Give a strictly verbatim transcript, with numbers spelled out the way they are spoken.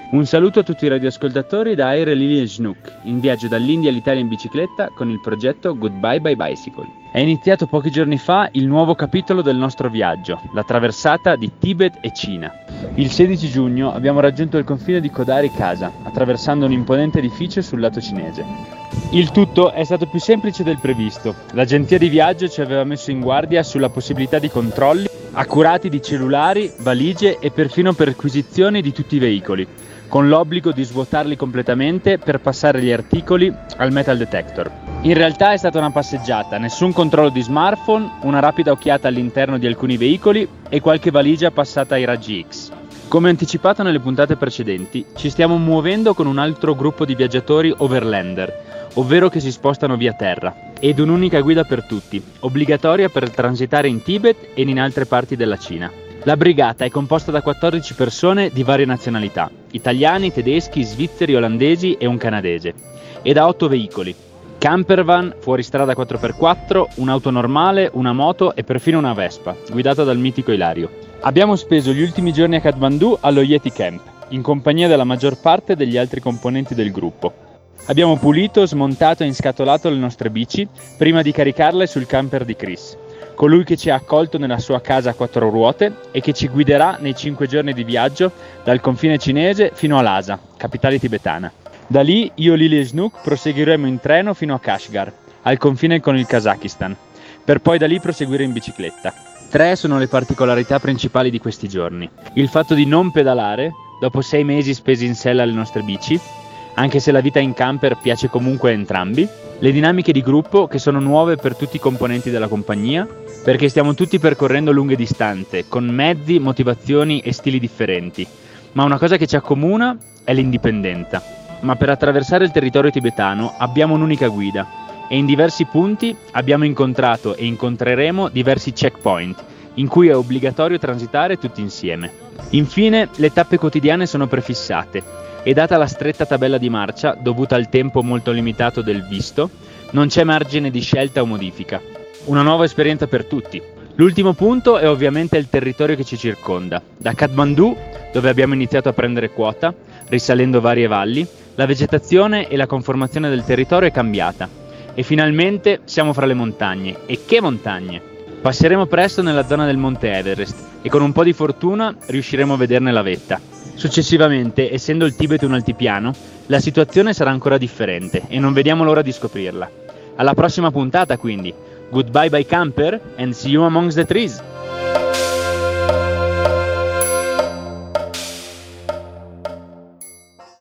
Un saluto a tutti i radioascoltatori da Air Lily e Snook, in viaggio dall'India all'Italia in bicicletta con il progetto Goodbye by Bicycle. È iniziato pochi giorni fa il nuovo capitolo del nostro viaggio, la traversata di Tibet e Cina. Il sedici giugno abbiamo raggiunto il confine di Kodari Casa, attraversando un imponente edificio sul lato cinese. Il tutto è stato più semplice del previsto. L'agenzia di viaggio ci aveva messo in guardia sulla possibilità di controlli accurati di cellulari, valigie e perfino perquisizioni di tutti i veicoli, con l'obbligo di svuotarli completamente per passare gli articoli al metal detector. In realtà è stata una passeggiata, nessun controllo di smartphone, una rapida occhiata all'interno di alcuni veicoli e qualche valigia passata ai raggi X. Come anticipato nelle puntate precedenti, ci stiamo muovendo con un altro gruppo di viaggiatori overlander, ovvero che si spostano via terra, ed un'unica guida per tutti, obbligatoria per transitare in Tibet e in altre parti della Cina. La brigata è composta da quattordici persone di varie nazionalità, italiani, tedeschi, svizzeri, olandesi e un canadese, e da otto veicoli: campervan, fuoristrada quattro per quattro, un'auto normale, una moto e perfino una Vespa, guidata dal mitico Ilario. Abbiamo speso gli ultimi giorni a Kathmandu allo Yeti Camp, in compagnia della maggior parte degli altri componenti del gruppo. Abbiamo pulito, smontato e inscatolato le nostre bici prima di caricarle sul camper di Chris, colui che ci ha accolto nella sua casa a quattro ruote e che ci guiderà nei cinque giorni di viaggio dal confine cinese fino a Lhasa, capitale tibetana. Da lì io, Lily e Snook proseguiremo in treno fino a Kashgar, al confine con il Kazakistan, per poi da lì proseguire in bicicletta. Tre sono le particolarità principali di questi giorni: il fatto di non pedalare, dopo sei mesi spesi in sella alle nostre bici, anche se la vita in camper piace comunque a entrambi, le dinamiche di gruppo che sono nuove per tutti i componenti della compagnia, perché stiamo tutti percorrendo lunghe distanze, con mezzi, motivazioni e stili differenti, ma una cosa che ci accomuna è l'indipendenza. Ma per attraversare il territorio tibetano abbiamo un'unica guida e in diversi punti abbiamo incontrato e incontreremo diversi checkpoint in cui è obbligatorio transitare tutti insieme. Infine, le tappe quotidiane sono prefissate e data la stretta tabella di marcia, dovuta al tempo molto limitato del visto, non c'è margine di scelta o modifica. Una nuova esperienza per tutti. L'ultimo punto è ovviamente il territorio che ci circonda. Da Kathmandu, dove abbiamo iniziato a prendere quota, risalendo varie valli, la vegetazione e la conformazione del territorio è cambiata. E finalmente siamo fra le montagne. E che montagne! Passeremo presto nella zona del Monte Everest e con un po' di fortuna riusciremo a vederne la vetta. Successivamente, essendo il Tibet un altipiano, la situazione sarà ancora differente e non vediamo l'ora di scoprirla. Alla prossima puntata quindi. Goodbye by camper and see you amongst the trees!